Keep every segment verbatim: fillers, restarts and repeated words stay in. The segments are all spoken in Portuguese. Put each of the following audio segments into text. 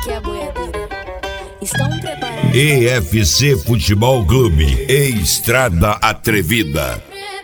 aqui é a boiadeira. Estão preparados? E F C Futebol Clube e Estrada Atrevida.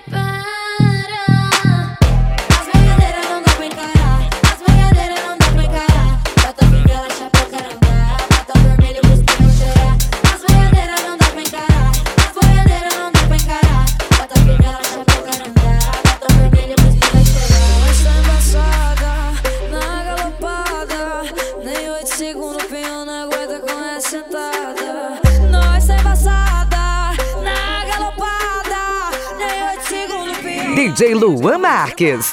Segundo pinhão na aguenta com essa sentada. Nós tá embaçada na galopada. Nem oito segundos pinhão. D J Luan Marques.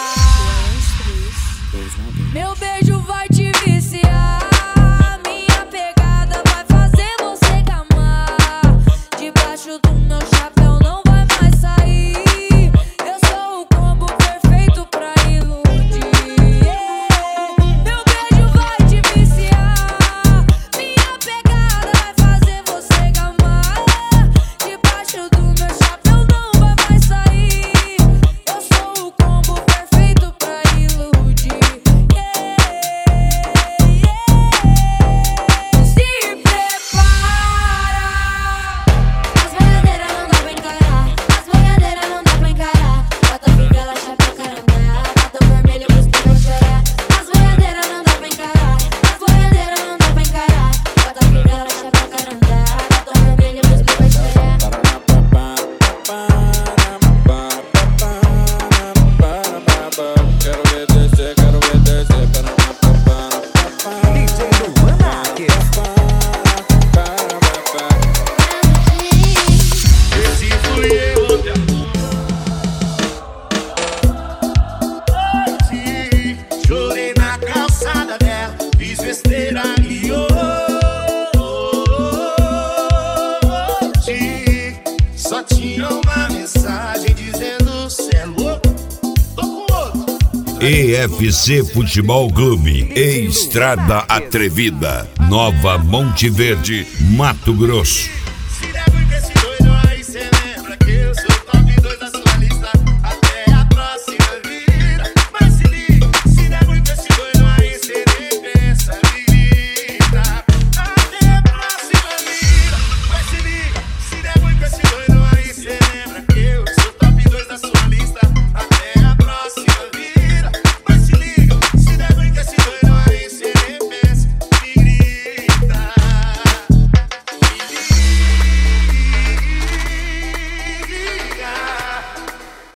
Meu beijo vai te viciar. Minha pegada vai fazer você gamar. Debaixo do meu chapéu não vai mais sair. Eu sou o combo perfeito pra iludir. Meu beijo vai te viciar. Minha pegada vai fazer você gamar. Debaixo do meu chapéu não vai mais sair. Eu sou o combo perfeito pra iludir. Chorei na calçada dela, fiz besteira e hoje só tinha uma mensagem dizendo cê é louco, tô com outro. E F C Futebol Clube e Estrada Atrevida, Nova Monte Verde, Mato Grosso.